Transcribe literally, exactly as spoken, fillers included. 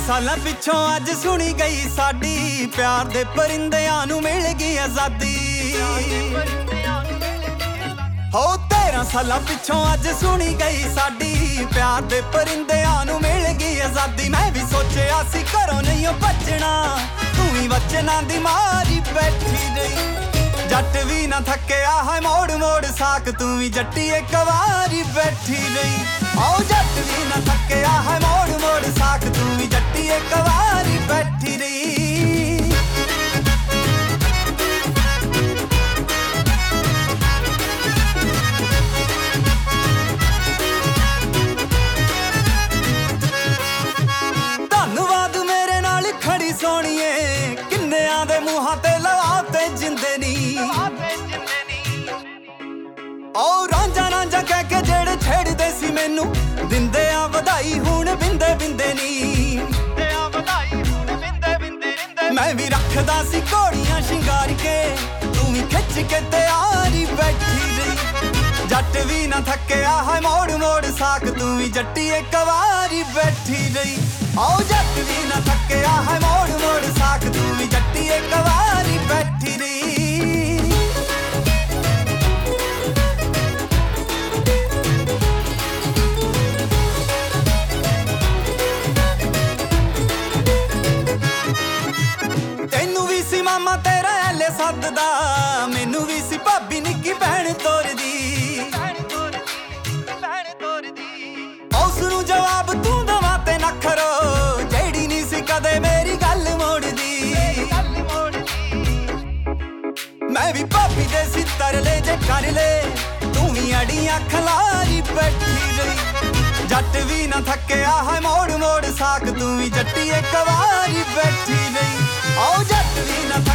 सालां पिछों अज सुनी गई साडी प्यार दे परिंदियां नूं मिल गई आजादी। हो तेरह सालां पिछों अज सुनी गई साडी प्यार दे परिंदियां नूं मिल गई आजादी। मैं भी सोचिया सी घरों नहीं भजना, तू ही वचनां दी मारी बैठी रही। जट भी ना थकिया है मोड़ मोड़ साक, तू भी जट्टी एक वारी बैठी रही। आओ जट भी ना थकिया है मोड़ मोड़ साक, तू भी जट्टी एक वारी बैठी रही। धन्नवाद मेरे नाल खड़ी सोहणीए, किन्नियां दे मूहां ते लवाते जिंदे नी। ओ रांझा रांझा कह के जेड़े छेड़दे सी मैनू, दिंदे आ वधाई हुण बिंदे बिंदे नी। मैं भी रखदा सी घोड़ियां शिंगार के, तू भी खिच के तैयारी बैठी रही। जट भी ना थकिया है मोड़ मोड़ साक, तू भी जट्टी एक वारी बैठी रही। आओ जट भी ना थकिया है मोड़ मोड़ साक, तू भी जट्टी एक वारी बैठी रही। तेनू भी सी मामा तेरा ऐले सददा, मैनू भी सी भाभी निक्की भैन तोरदी। उसनू जवाब तू दवा ते नखरो, जेड़ी नी सी कदे मेरी गल मोड़दी। मैं भी भाभी दे सी तरले जे कर ले, तू भी अड़ियां खलारी बैठी रही। जट भी ना थकिया है मोड़ मोड़ साक, तू भी जट्टी एक वारी बैठी रही। आओ जट भी ना